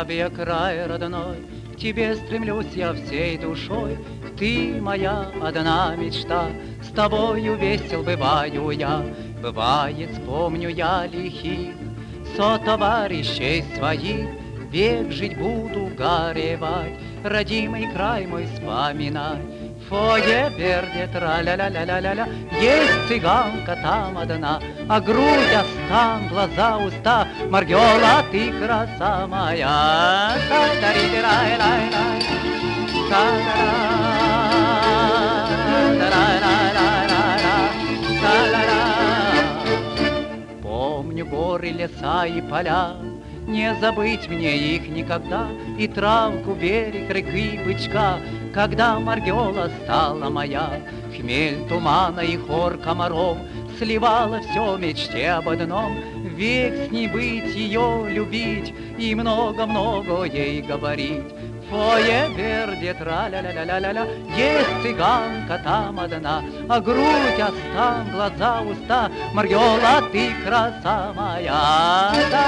бабья край родной, к тебе стремлюсь я всей душой. Ты моя одна мечта, с тобою весел бываю я. Бывает, вспомню я лихих сотоварищей своих, век жить буду горевать, родимый край мой вспоминать. Фое верде тра-ля-ля-ля-ля-ля, есть цыганка там одна, а грудь, а стан, глаза, уста, Маргела, ты краса моя. Та-да-ри-ди-рай-рай-рай, та-да-ра-ра-ра-ра-ра-ра-ра, та-да-ра. Помню горы, леса и поля, не забыть мне их никогда, и травку, берег, реки, бычка, когда Маргела стала моя. Хмель тумана и хор комаров сливала все мечте об одном, век с ней быть, ее любить и много-много ей говорить. Фое верде тра-ля-ля-ля-ля-ля, есть цыганка там одна, а грудь, а стан, глаза, уста, Маргела, ты краса моя.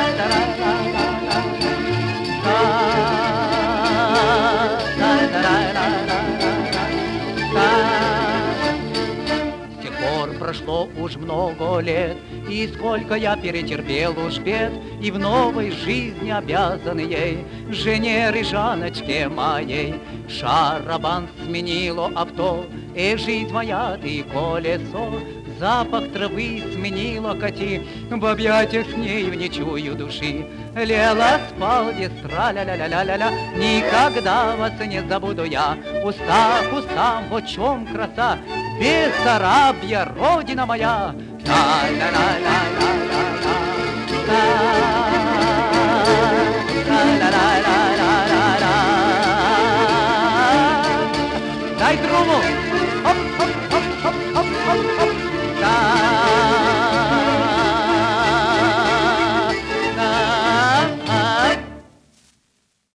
С тех пор прошло уж много лет, и сколько я перетерпел уж бед, и в новой жизни обязан ей, жене Рыжаночке моей. Шарабан сменило авто, и жизнь моя ты колесо, запах травы сменила коти, в объятиях с нею не чую души. Лела спал дестра, ля-ля-ля-ля-ля-ля, никогда вас не забуду я. Уста к устам, вот чем краса, Бессарабья, родина моя. Ля-ля-ля-ля-ля-ля.